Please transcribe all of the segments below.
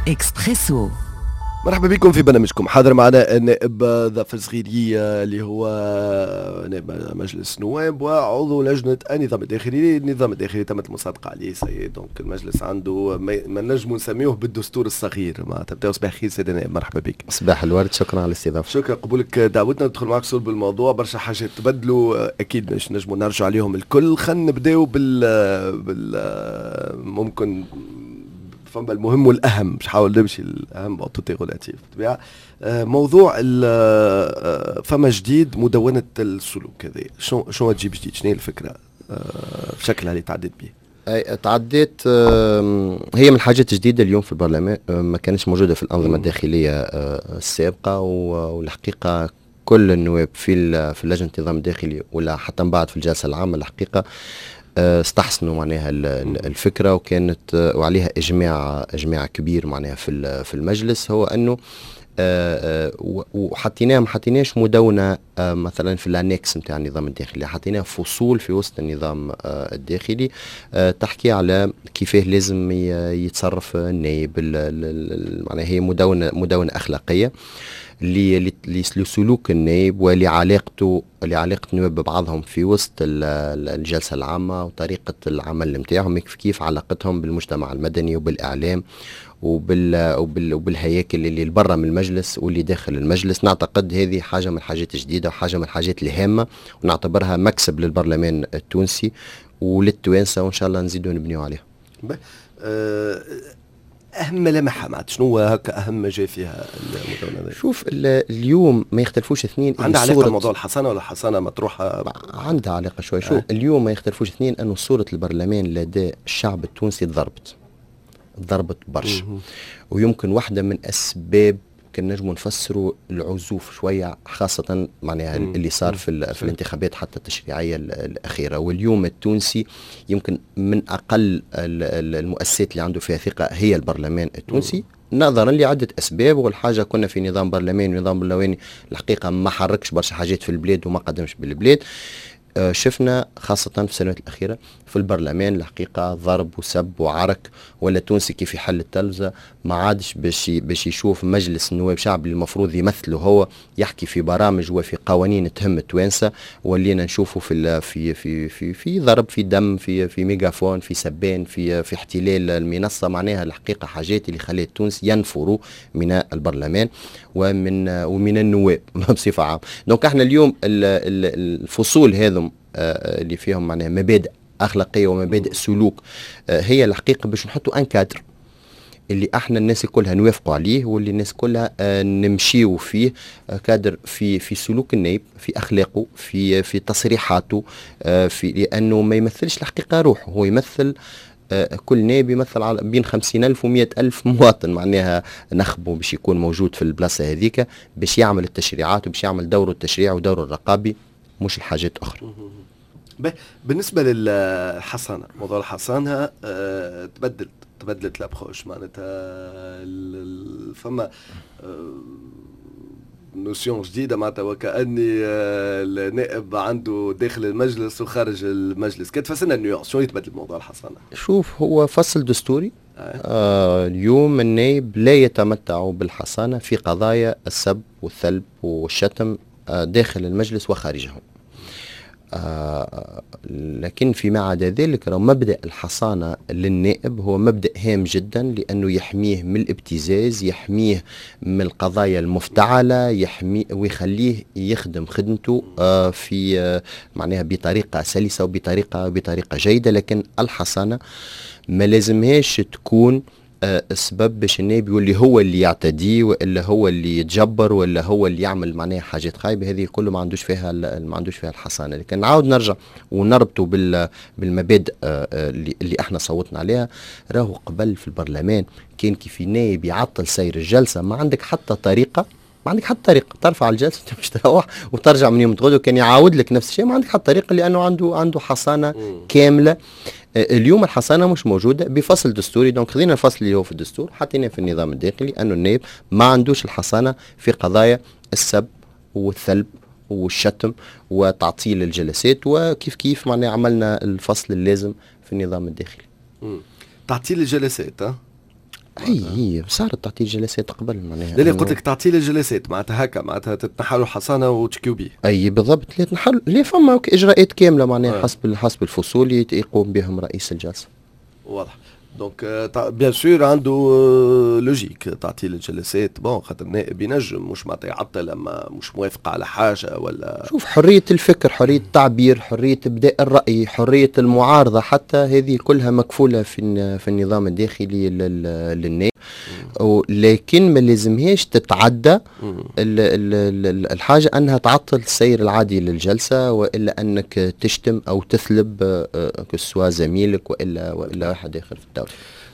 إكسبريسو. مرحبا بكم في برنامجكم. حاضر معنا النائب ظفر صغيري اللي هو نائب مجلس نواب وعضو لجنة النظام الداخلي. النظام الداخلي تمت المصادقة عليه سيد، دونك المجلس عنده ما نجمو نسميوه بالدستور الصغير. ما تبداو صباح خير سيد النائب، مرحبا بك. صباح الورد، شكرا على الاستضافة. شكرا قبولك دعوتنا ندخل معك صلب الموضوع. برشا حاجات تبدلوا اكيد مش نجمو نرجع عليهم الكل. خلينا نبداو بال ممكن فما المهم والأهم، مش حاول نمشي الأهم بأوتوتي غولاتيف بالطبيعة. موضوع فما جديد مدونة السلوك هذه، شو تجيب جديد؟ شنو هي الفكرة في شكلها اللي تعديت به؟ تعديت هي من الحاجات الجديدة اليوم في البرلمان، ما كانش موجودة في الأنظمة الداخلية السابقة، والحقيقة كل النواب في لجنة النظام الداخلي ولا حتى من بعد في الجلسة العامة الحقيقة استحسنوا معناها الفكرة، وكانت وعليها إجماع كبير معناها في المجلس. هو أنه وحطيناه ما حطيناش مدونة مثلا في الانكس نتاع النظام الداخلي، حطيناه فصول في وسط النظام الداخلي تحكي على كيفاه لازم يتصرف النائب. معناها هي مدونة أخلاقية لسلوك النائب ولعلاقة النواب ببعضهم في وسط الجلسة العامة وطريقة العمل نتاعهم، كيف علاقتهم بالمجتمع المدني وبالإعلام وبالهياكل اللي برا من المجلس واللي داخل المجلس. نعتقد هذه حاجة من الحاجات الجديدة وحاجة من الحاجات الهامة، ونعتبرها مكسب للبرلمان التونسي وللتوانسة، وإن شاء الله نزيدوا نبنيوا عليها. أهم ملامحها معناتها شنو هكا أهم ما جاء فيها المدونة؟ شوف اليوم ما يختلفوش اثنين. عندها علاقة بموضوع الحصانة ولا الحصانة مطروحة؟ عندها علاقة شوي. شوف اليوم ما يختلفوش اثنين أنه صورة البرلمان لدى الشعب التونسي ضربت برشا، ويمكن واحدة من أسباب كان نجم نفسروا العزوف شوية، خاصة معناها اللي صار في الانتخابات حتى التشريعية الأخيرة. واليوم التونسي يمكن من أقل المؤسسات اللي عنده فيها ثقة هي البرلمان التونسي، نظرا لعدة أسباب. والحاجة كنا في نظام برلماني، ونظام برلماني الحقيقة ما حركش برشا حاجات في البلاد وما قدمش بالبلاد. شفنا خاصة في السنوات الأخيرة في البرلمان الحقيقة ضرب وسب وعرك، ولا تونسي كيف يحل التلفزة ما عادش باش يشوف مجلس النواب شعب اللي المفروض يمثله هو يحكي في برامج وفي قوانين تهم التوانسة، ولينا نشوفه في ضرب، في دم، في ميجافون، في سبان، في احتلال المنصة. معناها الحقيقة حاجات اللي خلت تونس ينفروا من البرلمان ومن النواب بصفة عامة. دونك احنا اليوم الفصول هذم اللي فيهم معناها مبادئ أخلاقية ومبادئ سلوك، هي الحقيقة باش نحطوا كادر اللي احنا الناس كلها نوافقوا عليه، واللي الناس كلها نمشيوا فيه. كادر في سلوك النائب، في أخلاقه، في تصريحاته، لأنه ما يمثلش الحقيقة روحه، هو يمثل كل نائب يمثل على بين 50,000 و100,000 مواطن، معناها نخبه باش يكون موجود في البلاصة هذيك باش يعمل التشريعات وباش يعمل دوره التشريع ودوره الرقابي، مش الحاجات أخرى. بالنسبة للحصانة، موضوع الحصانة تبدلت لابخوش معناتها فما نوسيون جديدة معناتها، وكأني النائب عنده داخل المجلس وخارج المجلس. كيف تفسرنا النيوانس؟ شو يتبدل موضوع الحصانة؟ شوف هو فصل دستوري. اليوم النائب لا يتمتع بالحصانة في قضايا السب والثلب والشتم داخل المجلس وخارجه. لكن فيما عدا ذلك مبدأ الحصانة للنائب هو مبدأ هام جدا، لأنه يحميه من الابتزاز، يحميه من القضايا المفتعلة، يحميه ويخليه يخدم خدمته في معناها بطريقة سلسة وبطريقة جيدة. لكن الحصانة ما لازمهاش تكون السبب باش النائب يولي هو اللي يعتدي، ولا هو اللي يتجبر، ولا هو اللي يعمل معناها حاجات خايبه. هذه كله ما عندوش فيها الحصانه. لكن نعاود نرجع ونربطه بالمبادئ اللي احنا صوتنا عليها. راهو قبل في البرلمان كان كيف نائب يعطل سير الجلسه، ما عندك حتى طريقه ترفع الجلسه باش تروح وترجع من يوم تغدو، كان يعاود لك نفس الشيء. ما عندك حتى طريقه، لانه عنده حصانه كامله. اليوم الحصانه مش موجوده بفصل دستوري. دونك خذينا الفصل اللي هو في الدستور حطيناه في النظام الداخلي، انه النائب ما عندوش الحصانه في قضايا السب والثلب والشتم وتعطيل الجلسات، وكيف معناه عملنا الفصل اللازم في النظام الداخلي. تعطيل الجلسات هي صارت تعطي الجلسات قبل معناها. اللي قلت لك تعطي لي الجلسات معناتها هكا معناتها تتنحلوا حصانه وتشكيو بيه. اي بالضبط، اللي تنحل اللي فما اجراءات كامله معناها حسب الفصول يقوم بهم رئيس الجلسه. واضح. دونك بيان سور عنده لوجيك تعطي الجلسات بون خاطر النائب ينجم مش معناتها يعطل اما مش موافق على حاجه ولا. شوف حريه الفكر، حريه التعبير، حريه ابداء الراي، حريه المعارضه، حتى هذه كلها مكفوله في النظام الداخلي للنائب، لكن ما لازمهاش تتعدى الحاجه انها تعطل السير العادي للجلسه، والا انك تشتم او تثلب كسوا زميلك والا واحد اخر في الدوله.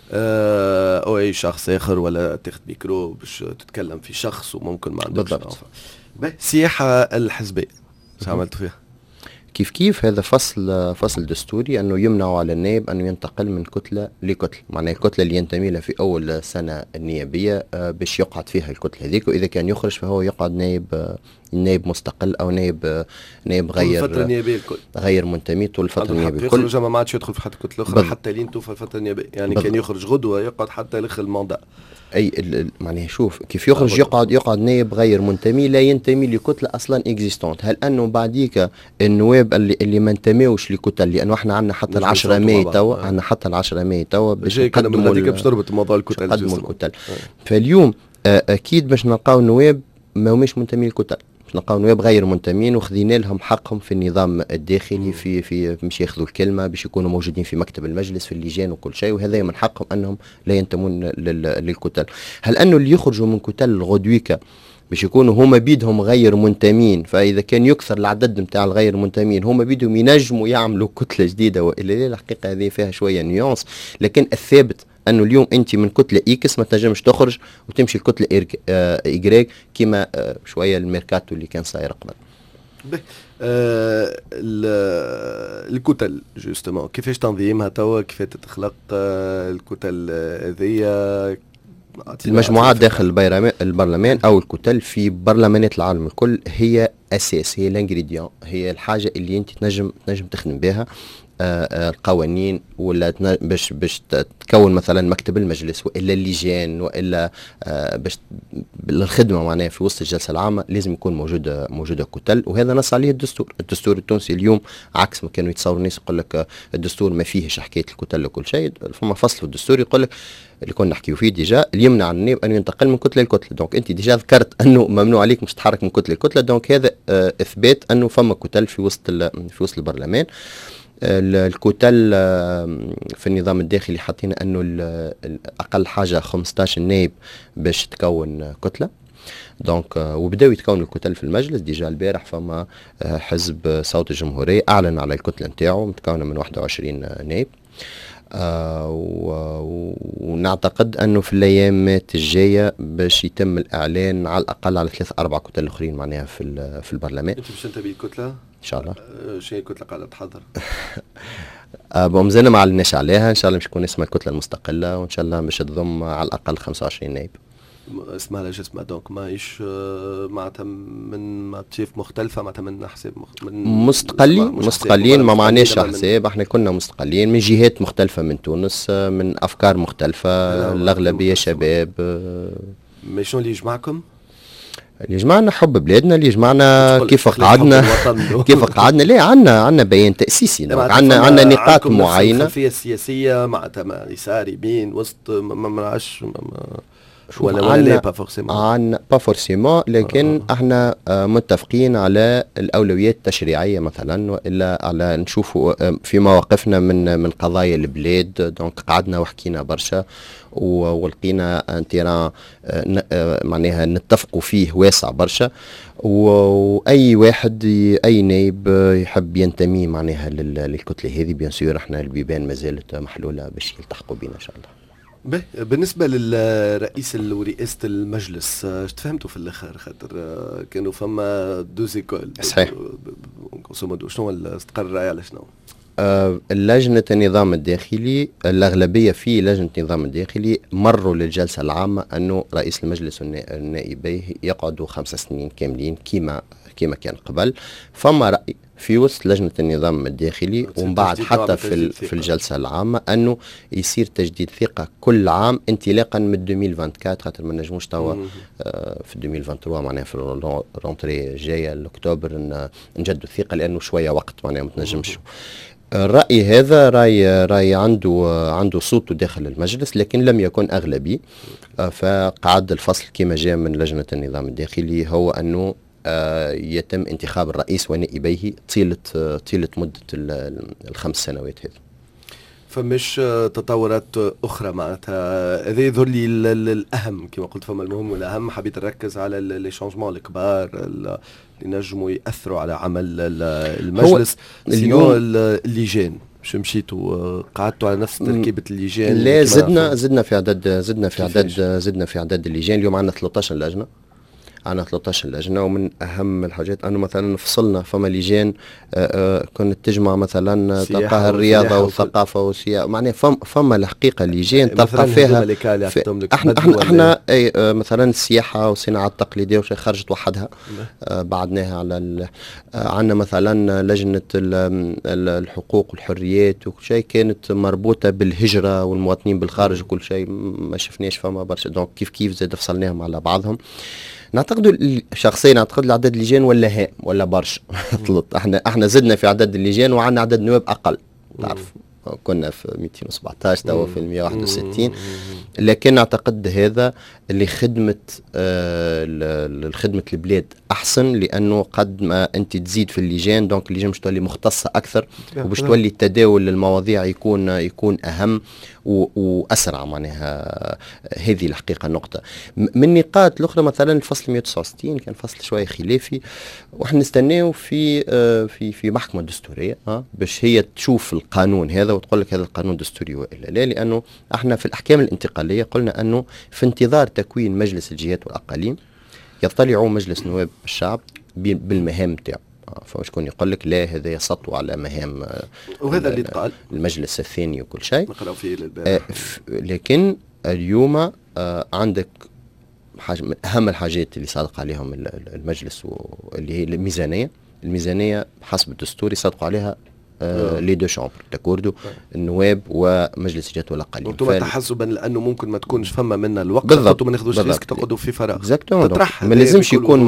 او اي شخص اخر، ولا تاخذ ميكرو باش تتكلم في شخص وممكن ما عندكش. بالضبط. السياحه الحزبيه شو عملتوا فيها؟ كيف هذا فصل دستوري انه يمنع على النائب انه ينتقل من كتله لكتله، معناها الكتله اللي ينتمي لها في اول سنه النيابيه باش يقعد فيها الكتله هذيك، واذا كان يخرج فهو يقعد نائب مستقل او نائب غير الفتره النيابيه الكل غير منتمي طول الفتره النيابيه الكل. يخرج ما عادش يدخل في حتى كتله اخرى حتى لين توفى الفتره النيابيه، يعني كان يخرج غدوه يقعد حتى يلخ الموندع. اي معناها شوف كيف يخرج يقعد نائب غير منتمي لا ينتمي لكتله اصلا اكزيستونت. هل انه بعديك النواب اللي ما انتميوش لكتل، لانه احنا عندنا حتى ال10 ماي توا، عندنا حتى ال10 ماي توا باش نقدموا باش تربط موضوع الكتل. فاليوم اكيد باش نلقاو النواب ما هماش منتمين للكتل، نلقاو نواب غير منتمين وخذينا لهم حقهم في النظام الداخلي في باش ياخذوا الكلمه، باش يكونوا موجودين في مكتب المجلس في اللجان وكل شيء، وهذا من حقهم انهم لا ينتمون للكتل. هل انه اللي يخرجوا من كتل الغدويكا باش يكونوا هما بيدهم غير منتمين، فاذا كان يكثر العدد نتاع الغير منتمين هما بيدهم ينجموا يعملوا كتله جديده والا لا؟ الحقيقه هذه فيها شويه نيونس، لكن الثابت انه اليوم انت من كتله اكس ما تنجمش تخرج وتمشي الكتله ايجريك كيما شويه الميركاتو اللي كان صاير قبل. الكتل جوستومون كيفاش تنظيمها توا، كيف تتخلق الكتل هذيا؟ المجموعات داخل البرلمان او الكتل في برلمانات العالم الكل هي اساس، هي الانجريديون، هي الحاجه اللي انت تنجم تخدم بها القوانين، ولا باش تكون مثلا مكتب المجلس والا اللجان والا باش الخدمه معناها في وسط الجلسه العامه لازم يكون موجوده كتل، وهذا نص عليه الدستور التونسي. اليوم عكس ما كانوا يتصوروا الناس يقول لك الدستور ما فيهش حكايه الكتل وكل شيء، فما فصل في الدستور يقول لك اللي كنا نحكيو فيه ديجا اللي يمنع النائب ان ينتقل من كتله لكتله. دونك انت ديجا ذكرت انه ممنوع عليك مش تتحرك من كتله لكتله، دونك هذا اثبات انه فما كتل في وسط البرلمان. الكتل في النظام الداخلي حاطين انه اقل حاجه 15 نائب باش تكون كتله. دونك وبداو يتكون الكتل في المجلس ديجا البارح، فما حزب صوت الجمهوريه اعلن على الكتله نتاعو متكونه من 21 نائب. ونعتقد انه في الايامات الجايه باش يتم الاعلان على الاقل على 3-4 كتل اخرين معناها في البرلمان. انت باش تنتبه الكتله ان شاء الله؟ شنو الكتله قاعده تحضر؟ مازلنا ما علناش عليها، ان شاء الله باش تكون اسمها الكتله المستقله، وان شاء الله باش تضم على الاقل 25 نائب. اسمها لاش اسمها دونك ماهيش معناتها من مطيف مختلفه، معناتها من حساب مستقلين ما معناش حساب، احنا كنا مستقلين من جهات مختلفه من تونس، من افكار مختلفه، الاغلبيه شباب. مي شنو اللي يجمعكم؟ اللي يجمعنا حب بلادنا، اللي يجمعنا كيف قعدنا لا عندنا بيان تأسيسي، عندنا نقاط معينة. الخلفية السياسية معناتها يسار يمين وسط ما نعرفش ولا لا با فورسيمون، لكن احنا متفقين على الاولويات التشريعيه مثلا، والا على نشوفوا في مواقفنا من قضايا البلاد. دونك قعدنا وحكينا برشا ولقينا انتيران معناها نتفقوا فيه واسع برشا، واي واحد اي نائب يحب ينتمي معناها للكتله هذه بيان سور احنا البيبان ما زالت محلوله باش يلتحقوا بنا ان شاء الله. بالنسبة للرئيس ورئاسة المجلس تفهمتوا في الآخر خاطر كانوا فما دوزيكول صحيح. شنو استقر الرأي على شنو؟ لجنة النظام الداخلي الأغلبية في لجنة النظام الداخلي مروا للجلسة العامة أنه رئيس المجلس والنائبيه يقعدوا 5 سنين كاملين كما كان قبل. فما رأي في وسط لجنة النظام الداخلي، ومن بعد حتى في الجلسة العامة أنه يصير تجديد ثقة كل عام انطلاقا من 2024، خاطر ما نجموش توا في 2023 معناها في الرونتري الجاية لأكتوبر نجدوا الثقة، لأنه شوية وقت معناها ما تنجمش. الرأي هذا رأي عنده صوته داخل المجلس، لكن لم يكن أغلبي. فقعد الفصل كما جاء من لجنة النظام الداخلي هو أنه يتم انتخاب الرئيس ونائبيه طيلة مدة ال5 سنوات هذه. فمش تطورات اخرى معناتها هذا يظهر لي الاهم كما قلت، فما المهم والاهم. حبيت نركز على لي شونجمون الكبار اللي نجموا ياثروا على عمل المجلس. اليوم اللجان مش مشيتوا قعدتوا على نفس تركيبه اللجان؟ لا، زدنا في عدد اللجان. اليوم عندنا 13 لجنه. ومن أهم الحاجات أنه مثلا فصلنا فما لجان كانت تجمع مثلا تلقاها الرياضة والثقافة والسياحة، معناها فما الحقيقة لجان تلقى فيها احنا مثلا السياحة والصناعة التقليدية وشي خرجت وحدها. بعدناها على عندنا مثلا لجنة الحقوق والحريات وكل شيء كانت مربوطة بالهجرة والمواطنين بالخارج وكل شيء، ما شفناش فما برشا. دونك كيف زاد فصلناهم على بعضهم. نعتقد شخصيا نعتقد العدد اللجان ولا برشا. احنا زدنا في عدد اللجان وعندنا عدد نواب اقل. تعرف كنا في 217 توا في 161، لكن اعتقد هذا اللي خدمة البلاد احسن، لانه قد ما انت تزيد في اللجان دونك اللجان باش تولي مختصة اكثر، وباش تولي التداول للمواضيع يكون اهم واسرع. معناها هذه الحقيقة النقطة. من النقاط الاخرى مثلا الفصل 169 كان فصل شوية خلافي، واحنا نستناو في محكمة دستورية باش هي تشوف القانون هذا وتقول لك هذا القانون دستوري والا لا. لانه احنا في الاحكام الانتقالية قلنا انه في انتظار تكوين مجلس الجهات والاقاليم يطلعوا مجلس نواب الشعب بالمهام تاعو. فشكون يقول لك لا هذا يسطو على مهام وهذا اللي قال المجلس الثاني وكل شيء نقراو فيه للبارح. لكن اليوم عندك حاجة من أهم الحاجات اللي صادق عليهم المجلس واللي هي الميزانية حسب الدستور يصادقوا عليها لي دو شامبر تاكوردو النواب ومجلس الجهات والاقاليم. وانتم تحسبا لانه ممكن ما تكونش فما منا الوقت وانتم ما ناخذوش ريسك تقعدوا في فراغ. ما لازمش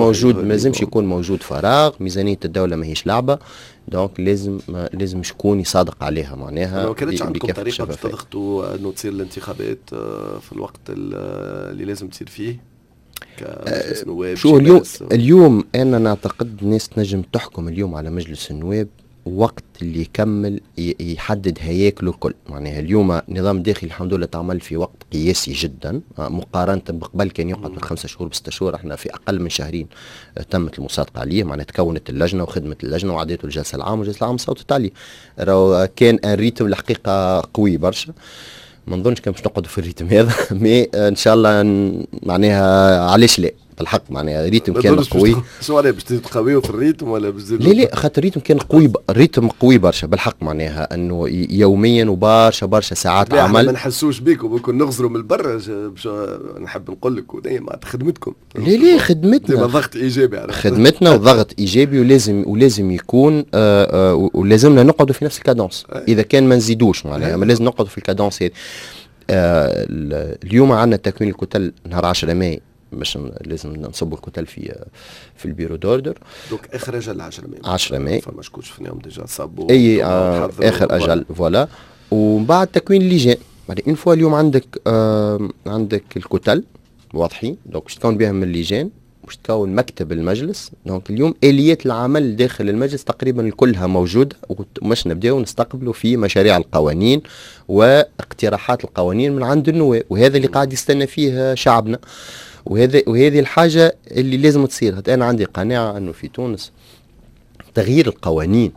يكون موجود فراغ. ميزانيه الدوله ماهيش لعبه، دونك لازم شكون يصادق عليها. معناها ما كانتش عندكم طريقه باش تضغطوا انه تصير الانتخابات في الوقت اللي لازم تصير فيه كمجلس نواب؟ شو اليوم انا نعتقد الناس تنجم تحكم اليوم على مجلس النواب وقت اللي يكمل يحدد هياكله كل. معناها اليوم نظام داخلي الحمد لله تعمل في وقت قياسي جدا مقارنة بقبل كان يقعد من 5 شهور ب6 شهور. احنا في اقل من شهرين تمت المصادقة عليه. معناها تكونت اللجنة وخدمة اللجنة وعدته الجلسة العامة والجلسة العامة صوتت عليه. كان الريتم الحقيقة قوي برشا. ما نظنش كان باش نقعدوا في الريتم هذا مي ان شاء الله معناها علاش لا بالحق. معناها الريتم كان قوي. شو عليه باش تقويوا في الريتم ولا باش لا خاطر الريتم كان قوي. الريتم قوي برشا بالحق. معناها انه يوميا وبرشا ساعات عمل. ما نحسوش بيكم ممكن نغزروا من برا. نحب نقول لك ودايما مع خدمتكم. لا خدمتنا ضغط ايجابي على خدمتنا وضغط ايجابي ولازم يكون ولازمنا نقعدوا في نفس الكادونس. اذا كان ما نزيدوش معناها ما لازم نقعدوا في الكادونس هذه. اليوم عندنا تكوين الكتل نهار 10 ماي باش لازم نصبوا الكتل في البيرو دوردر. دوك اخر اجل 10 ماي فما شكون شفناهم ديجا صبوا اخر اجل فوالا. ومن بعد تكوين اللجان بعد اون فوا اليوم عندك الكتل واضحين. دونك باش تكون بهم اللجان باش تكون مكتب المجلس. دونك اليوم اليات العمل داخل المجلس تقريبا كلها موجوده ومش نبداو نستقبلوا في مشاريع القوانين واقتراحات القوانين من عند النواب. وهذا اللي قاعد يستنى فيه شعبنا. وهذه الحاجة اللي لازم تصير. أنا عندي قناعة أنه في تونس تغيير القوانين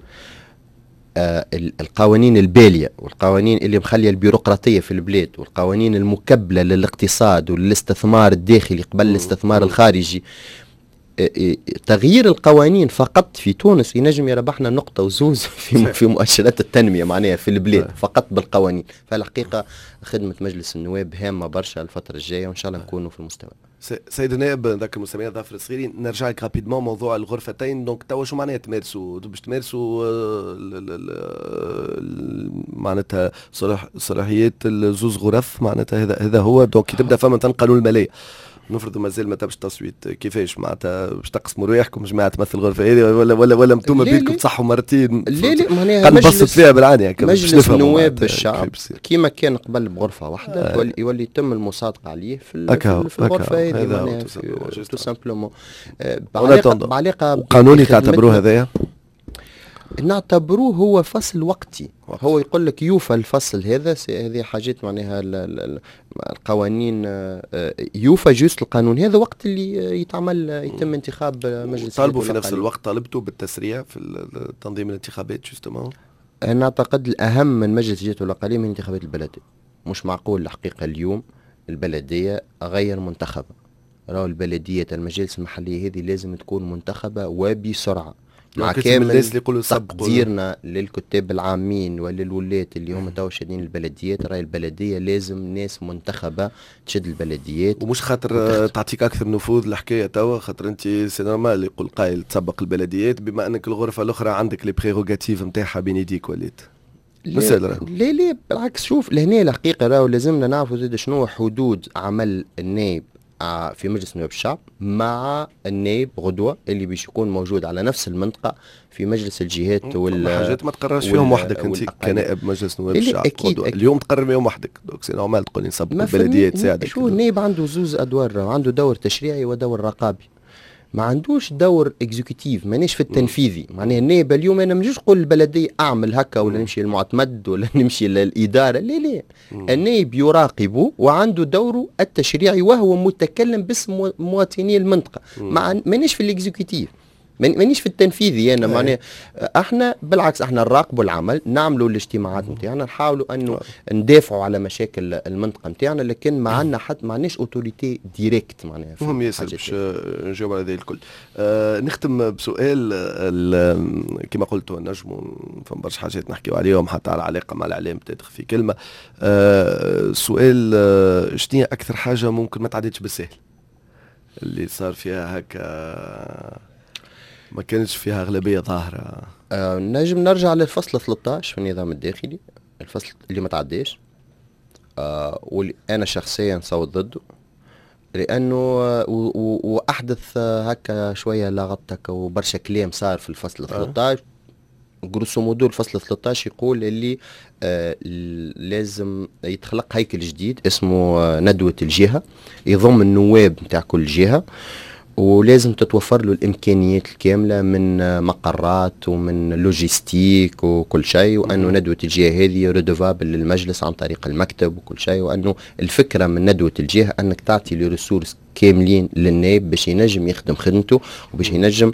القوانين البالية والقوانين اللي مخلية البيروقراطية في البلاد والقوانين المكبلة للاقتصاد وللاستثمار الداخلي قبل الاستثمار الخارجي تغيير القوانين فقط في تونس ينجم يربحنا نقطة وزوز في مؤشرات التنمية معناها في البلاد فقط بالقوانين. فالحقيقة خدمة مجلس النواب هامة برشا الفترة الجاية وإن شاء الله نكونوا في المستوى. سيد النائب ذاك المستمعين ظافر الصغيري نرجع لك رابيدمون موضوع الغرفتين. دونك توا شو معناها تمارسوا باش تمارسوا معناتها صلاحيات الزوز غرف معناتها هذا هو. دونك تبدا فما قانون الماليه نفرض مازال ما تبش تصويت كيفاش معناتها باش تقسموا رواحكم جماعه تمثل الغرفه هذه ولا انتم بيدكم تصحوا مرتين؟ لا معناها نبسط فيها بالعانيه مجلس النواب الشعب كيما كان قبل بغرفه واحده يولي يتم المصادقه عليه في الغرفه هذه معناها تو سامبلومون بعلاقه قانوني تعتبروه هذايا؟ نعتبروه هو فصل وقتي. هو يقول لك يوفى الفصل هذا هذه حاجات معناها القوانين يوفى جوست القانون هذا وقت اللي يتم انتخاب مجلس. طالبوا في نفس الوقت طالبتوا بالتسريع في تنظيم الانتخابات جوستومون؟ انا اعتقد الاهم من مجلس الجهات والاقاليم من انتخابات البلديه. مش معقول الحقيقه اليوم البلديه غير منتخبه. راهو البلديه المجالس المحليه هذه لازم تكون منتخبه وبسرعه مع كامل تقديرنا للكتاب العامين وللولاة اللي هم تو شادين البلديات. راي البلدية لازم ناس منتخبة تشد البلديات ومش خاطر تعطيك أكثر نفوذ الحكاية توا خاطر أنت سي نورمال يقول قائل تسبق البلديات بما أنك الغرفة الأخرى عندك لي بريروغاتيف نتاعها بين يديك وليت. لا بالعكس شوف لهنا الحقيقة راهو لازمنا نعرفوا زاد شنو حدود عمل النائب في مجلس نواب الشعب مع النائب غدوة اللي باش يكون موجود على نفس المنطقة في مجلس الجهات حاجات ما تقررش فيهم وحدك انت كنائب مجلس نواب الشعب. أكيد اليوم تقرر فيهم وحدك دونك سي نورمال تقول لي نسبق البلدية تساعدك. شو النائب عنده زوز ادوار عنده دور تشريعي ودور رقابي ما عندوش دور اكزيكوتيف مانيش في التنفيذي. معناها النائب اليوم انا مش نقول البلديه اعمل هكا ولا نمشي للمعتمد ولا نمشي للاداره لا النائب يراقب وعنده دوره التشريعي وهو متكلم باسم مواطني المنطقه. مانيش في الاكزيكوتيف مانيش في التنفيذي انا معناها احنا بالعكس احنا نراقبوا العمل نعملوا الاجتماعات نتاعنا نحاولوا انه ندافعوا على مشاكل المنطقه نتاعنا لكن ما عندنا حتى معناش اوتوريتي ديريكت معناها. مهم ياسر باش نجاوب على ذلك الكل. نختم بسؤال كما قلت نجموا فما برشا حاجات نحكيو عليهم حتى على علاقه مع الاعلام تدخل في كلمه. سؤال شنو اكثر حاجه ممكن ما تعديتش بالسهل اللي صار فيها هكا ما كانش فيها أغلبية ظاهرة؟ نجم نرجع للفصل 13 في النظام الداخلي الفصل اللي ما تعديش واللي أنا شخصيا صوت ضده لأنه وأحدث هكا شوية لغط وبرشا كلام صار في الفصل 13. جروسو مودو الفصل 13 يقول اللي لازم يتخلق هيكل جديد اسمه ندوة الجهة يضم النواب نتاع كل جهة ولازم تتوفر له الامكانيات الكامله من مقرات ومن لوجيستيك وكل شيء وانه ندوه الجهه هذه ريدوفابل للمجلس عن طريق المكتب وكل شيء وانه الفكره من ندوه الجهه انك تعطي لي ريسورس كاملين للنائب باش ينجم يخدم خدمته وباش ينجم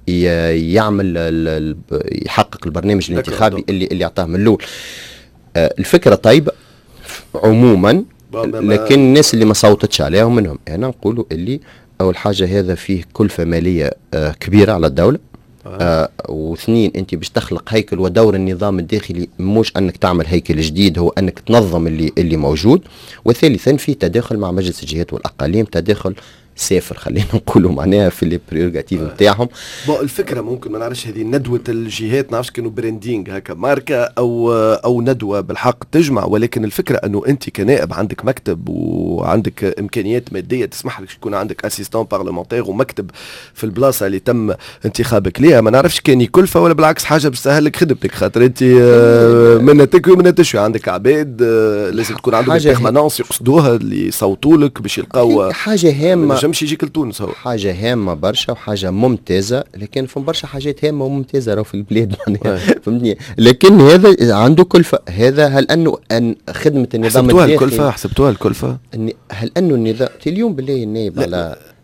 يعمل يحقق البرنامج الانتخابي اللي اعطاه من الاول. الفكره طيبه عموما لكن الناس اللي ما صوتتش عليهم منهم انا نقولوا اللي أول حاجة هذا فيه كلفة مالية كبيرة على الدولة. واثنين أنت باش تخلق هيكل ودور النظام الداخلي مش أنك تعمل هيكل جديد هو أنك تنظم اللي موجود. وثالثا في تداخل مع مجلس الجهات والأقاليم تداخل سافر خلينا نقولوا معناها في لي بريورغاتيف نتاعهم. الفكره ممكن ما نعرفش هذه ندوه الجهات نعرفش كانوا براندينغ هكا ماركه او ندوه بالحق تجمع ولكن الفكره انه انت كنائب عندك مكتب وعندك امكانيات ماديه تسمح لك يكون عندك اسيستون بارلمونتير ومكتب في البلاصه اللي تم انتخابك ليها. ما نعرفش كان كلفه ولا بالعكس حاجه باش تسهل لك خدمتك خاطر انت من تكوي من تشوي عندك عباد لازم تكون عندهم بيرمانونس يقصدوها اللي يصوتوا لك باش يلقاو حاجه هامه مش يجيك لتونس. هو حاجة هامة برشا وحاجة ممتازة لكن فهم برشا حاجات هامة وممتازة راهو في البلاد فهمتني لكن هذا عنده كلفة. هذا هل أنه خدمة النظام الداخلي حسبتوها الكلفة هل أنه النظام اليوم بالله النائب على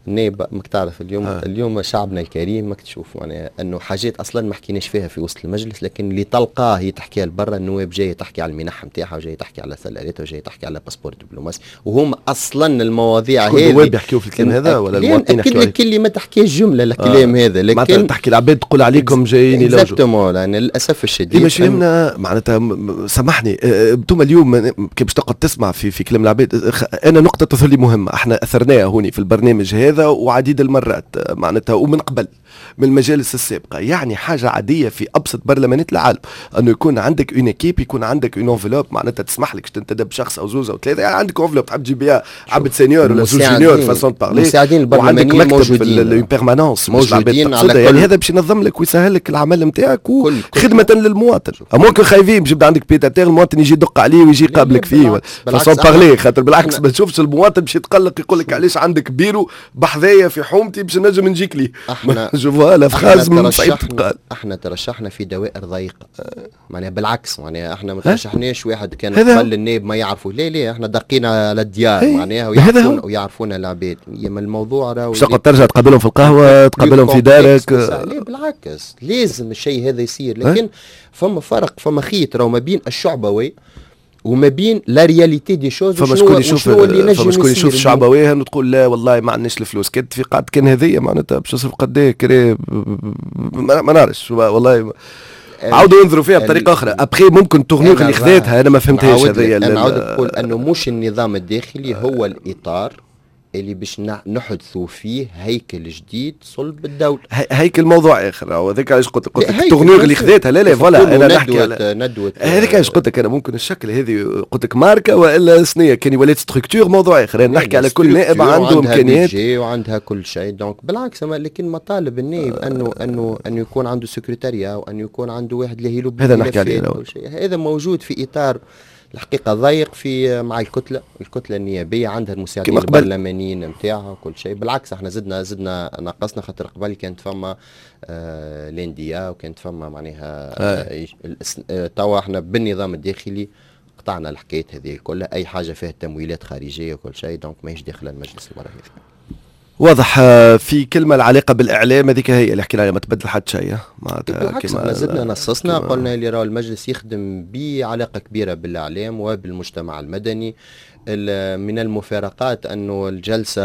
النائب ماك تعرف اليوم شعبنا الكريم ماك تشوف معناها انه حاجات اصلا ما حكيناش فيها في وسط المجلس، لكن اللي تلقاه هي تحكيها لبرا. النواب جايه تحكي على المنح نتاعها، وجايه تحكي على سلالات، وجايه تحكي على باسبور دبلوماسي، وهم اصلا المواضيع هذه النواب يحكيوا في الكلام هذا ولا المواطنين يحكيوا؟ اكيد لك اللي ما تحكيش جمله الكلام هذا، لكن معناتها تحكي العباد تقول عليكم جايين يلوجوا. اكزاكتومون، يعني للاسف الشديد مش يهمنا معناتها. سامحني انتم اليوم كي باش تقعد تسمع في كلام العباد، انا نقطه تظهر لي مهمه، احنا اثرناها هوني في البرنامج هذا وعديد المرات معناتها ومن قبل من المجالس السابقه. يعني حاجه عاديه في ابسط برلمانات العالم انه يكون عندك اون ايكيب، يكون عندك اون انفلوب معناتها تسمح لك تنتدب شخص او زوز او ثلاثه. يعني عندك انفلوب تحب تجيب بها عبد سينيور ولا زوج سينيور فاسون بارلي، المساعدين البرلمانيين موجودين بيرمانونس موجودين على يعني هذا باش ينظم لك ويسهل لك العمل نتاعك وخدمه للمواطن. ممكن خايفين باش يبدا عندك بيتاتير المواطن يجي يدق عليه ويجي يقابلك فيه فاسون بارلي، خاطر بالعكس ما تشوفش المواطن باش يتقلق يقول لك علاش عندك بيرو بحذايا في حومتي باش نجم نجيك ليه. شوفوا لا فراز من صعيب تتقال. احنا ترشحنا في دوائر ضيقه، معناها بالعكس معناها احنا ما ترشحناش واحد كان قبل النائب ما يعرفوا، لا احنا دقينا على الديار معناها ويعرفونا العباد. من الموضوع راهو مش ترجع تقابلهم في القهوه، تقابلهم في دارك. لا بالعكس لازم الشيء هذا يصير، لكن فما فرق، فما خيط راهو ما بين الشعبوي وما بين لا رياليتي دي شوز. فما شكون يشوف الشعبويه وتقول لا والله ما عندناش الفلوس. كانت في قاعده كان هذيه معناتها باش تصرف قد ايه ما نعرفش والله. عاودوا ينظروا فيها بطريقه اخرى. ابخي ممكن تغنيق اللي خذيتها انا ما فهمتهاش هذيا. انا عاود نقول انه مش النظام الداخلي هو الاطار اللي باش نحدثوا فيه هيكل جديد صلب الدولة. هيكل موضوع اخر وهذاك علاش قلت التغنيغ اللي خذيتها. لا فوالا انا نحكي على ندوة هذيك علاش قلت لك انا ممكن الشكل هذه قلت لك ماركه والا سنيه كان ولات ستركتور موضوع اخر. انا نحكي على كل نائب عنده امكانيات وعندها كل شيء. دونك بالعكس لكن مطالب النائب انه يكون عنده سكرتاريا وانه يكون عنده واحد اللي يلوب هذا نحكي عليه. هذا موجود في اطار الحقيقة ضيق في مع الكتلة النيابية، عندها المساعدين البرلمانيين نتاعها وكل شيء. بالعكس احنا زدنا نقصنا، خاطر قبل كانت فما الانديا وكانت فما معناها توا احنا بالنظام الداخلي قطعنا الحكاية هذه كلها. اي حاجة فيها تمويلات خارجية وكل شيء دونك ماهيش داخل المجلس المرة هذه. واضح. في كلمة العلاقة بالإعلام هذيك هي اللي حكينا عليها، ما تبدل حد شيء بالعكس احنا زدنا نصصنا قلنا اللي راه المجلس يخدم بعلاقة كبيرة بالإعلام وبالمجتمع المدني. من المفارقات انه الجلسه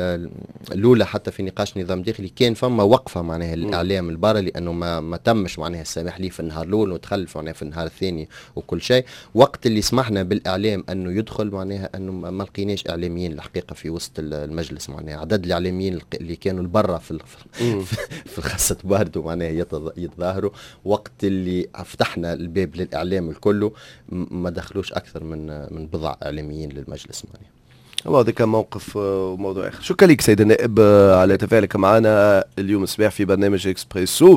الاولى حتى في نقاش نظام داخلي كان فما وقفه معناها الاعلام البارة، لانه ما تمش معناها السماح لي في النهار الاول وتخلف معناها في النهار الثاني وكل شيء. وقت اللي سمحنا بالاعلام انه يدخل معناها انه ما لقيناش اعلاميين الحقيقه في وسط المجلس. معناها عدد الاعلاميين اللي كانوا لبرا في خاصه باردو معناها يتظاهروا. وقت اللي فتحنا الباب للاعلام الكله ما دخلوش اكثر من بضع اعلاميين للمجلس. هذا كان موقف وموضوع آخر. شكرا لك سيد النائب على تفاعلك معنا اليوم الصباح في برنامج اكسبريسو.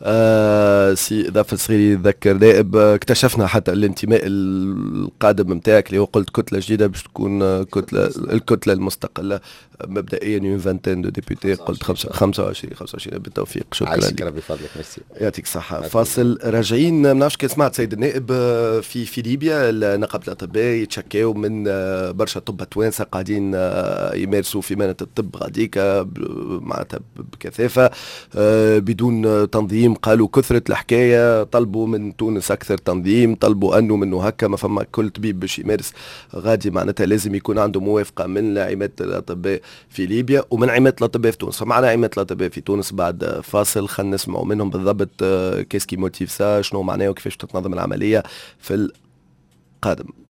سي ضاف الصغيري ذكر نائب، اكتشفنا حتى الانتماء القادم نتاعك اللي هو قلت كتلة جديدة باش تكون الكتلة المستقلة مبدئيا يون فانتين دو ديبوتي، قلت 25 بالتوفيق. شكرا لك. بفضلك ميرسي. يعطيك الصحة. فاصل راجعين. ما نعرفش كان سمعت سيد النائب في ليبيا نقابة الأطباء يتشكاو من برشا طب توانسة قاعدين يمارسوا في مهنة الطب غاديك معناتها بكثافة بدون تنظيم. قالوا كثرة الحكاية، طلبوا من تونس أكثر تنظيم، طلبوا أنه منه هكا ما فما كل طبيب باش يمارس غادي معناتها لازم يكون عنده موافقة من عمادة الأطباء في ليبيا ومن عمادة الأطباء في تونس. فمعنا عمادة الأطباء في تونس بعد فاصل، خلينا نسمعوا منهم بالضبط كيسكي موتيف سا، شنو معناه وكيفاش تتنظم العملية في القادم.